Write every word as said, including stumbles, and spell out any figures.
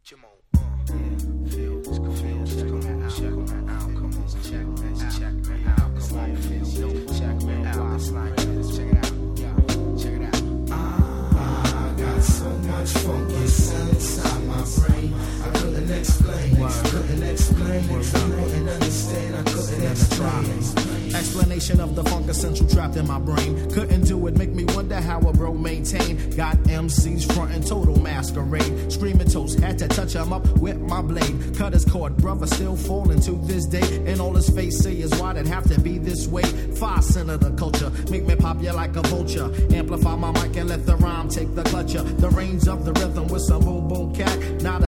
Come on, uh, yeah, feel this, come on, check me out, check me out, come on, check me out, check me out, come on, feel, check me out, it's like this, check it out, yeah, check it out. Ah, I got so much focus inside my brain, I couldn't explain, couldn't explain, I couldn't understand, I couldn't explain. Explanation of the funk essential trapped in my brain. Couldn't do it, make me wonder how a bro maintain. Got M Cs frontin' total masquerade. Screaming toast, had to touch him up with my blade. Cut his cord, brother still falling to this day. And all his face say is why'd it have to be this way? Five cent of the culture, make me pop you like a vulture. Amplify my mic and let the rhyme take the clutcher. The range of the rhythm with some boom boom cat. Not